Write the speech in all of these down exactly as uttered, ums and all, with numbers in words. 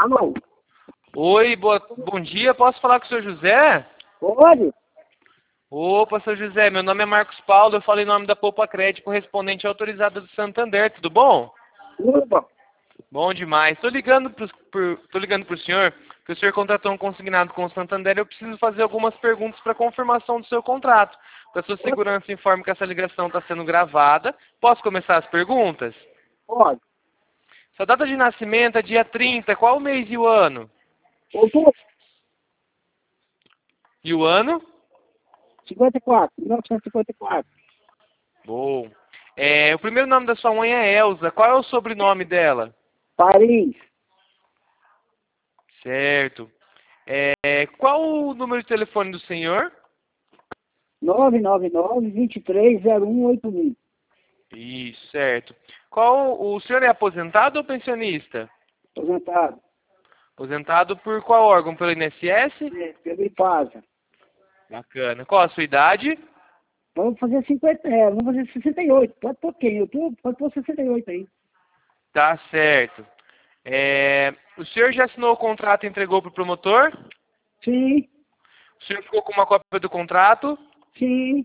Alô? Oi, boa, bom dia. Posso falar com o senhor José? Pode? Opa, senhor José, meu nome é Marcos Paulo, eu falo em nome da Poupa Crédito, correspondente autorizada do Santander, tudo bom? Tudo bom. Bom demais. Estou ligando para tô ligando pro senhor, que o senhor contratou um consignado com o Santander, eu preciso fazer algumas perguntas para confirmação do seu contrato. Para sua segurança, informo que essa ligação está sendo gravada. Posso começar as perguntas? Pode. Sua data de nascimento é dia trinta, qual o mês e o ano? Outubro, E o ano? cinquenta e quatro, mil novecentos e cinquenta e quatro. Bom. É, o primeiro nome da sua mãe é Elza. Qual é o sobrenome dela? Paris, Certo. É, qual o número de telefone do senhor? nove nove nove, vinte e três, zero um oito mil. Isso, certo. Qual, o senhor é aposentado ou pensionista? Aposentado. Aposentado por qual órgão? Pelo I N S S? É, pelo IPASA. Bacana. Qual a sua idade? Vamos fazer cinquenta, é, vamos fazer sessenta e oito. Pode pôr quem? Eu tô, pode pôr sessenta e oito aí. Tá certo. É, o senhor já assinou o contrato e entregou para o promotor? Sim, O senhor ficou com uma cópia do contrato? sim.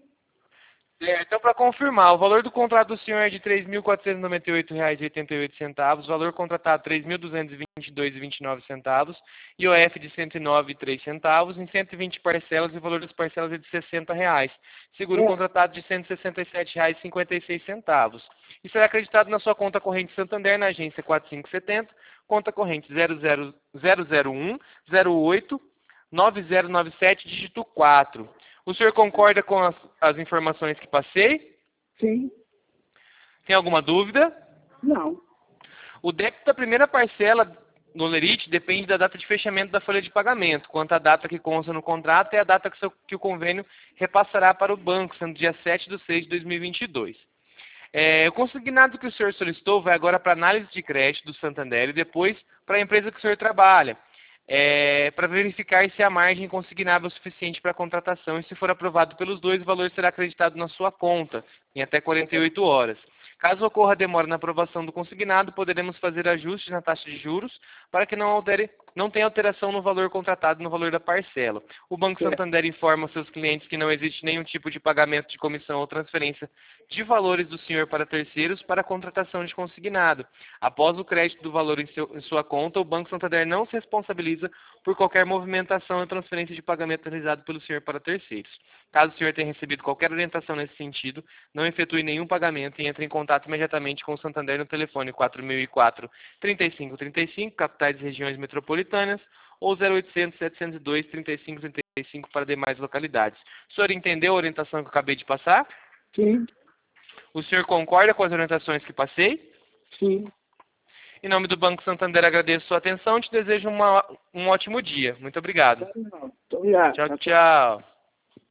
É, então, para confirmar, o valor do contrato do senhor é de três mil quatrocentos e noventa e oito reais e oitenta e oito centavos, o valor contratado três mil duzentos e vinte e dois reais e vinte e nove centavos, I O F de cento e nove reais e três centavos, em cento e vinte parcelas e o valor das parcelas é de sessenta reais. Seguro É, contratado de cento e sessenta e sete reais e cinquenta e seis centavos. E será acreditado na sua conta corrente Santander, na agência quatro cinco sete zero, conta corrente zero zero zero zero um zero oito nove zero nove sete, dígito quatro. O senhor concorda com as, as informações que passei? sim. Tem alguma dúvida? Não. O débito da primeira parcela no Lerite depende da data de fechamento da folha de pagamento, quanto à data que consta no contrato é a data que, seu, que o convênio repassará para o banco, sendo dia sete de seis de dois mil e vinte e dois. É, o consignado que o senhor solicitou vai agora para análise de crédito do Santander e depois para a empresa que o senhor trabalha, é, para verificar se a margem consignável é suficiente para a contratação e se for aprovado pelos dois, o valor será acreditado na sua conta em até quarenta e oito horas. Caso ocorra demora na aprovação do consignado, poderemos fazer ajustes na taxa de juros para que não, altere, não tenha alteração no valor contratado e no valor da parcela. O Banco Certo. Santander informa seus clientes que não existe nenhum tipo de pagamento de comissão ou transferência de valores do senhor para terceiros para a contratação de consignado. Após o crédito do valor em, seu, em sua conta, o Banco Santander não se responsabiliza por qualquer movimentação ou transferência de pagamento realizado pelo senhor para terceiros. Caso o senhor tenha recebido qualquer orientação nesse sentido, não efetue nenhum pagamento e entre em contato imediatamente com o Santander no telefone quatro mil e quatro, trinta e cinco trinta e cinco, capitais e regiões metropolitanas, ou zero oitocentos, setecentos e dois, trinta e cinco trinta e cinco para demais localidades. O senhor entendeu a orientação que eu acabei de passar? Sim, O senhor concorda com as orientações que passei? sim. Em nome do Banco Santander, agradeço sua atenção e te desejo uma, um ótimo dia. Muito obrigado. Muito obrigado. Tchau, tchau.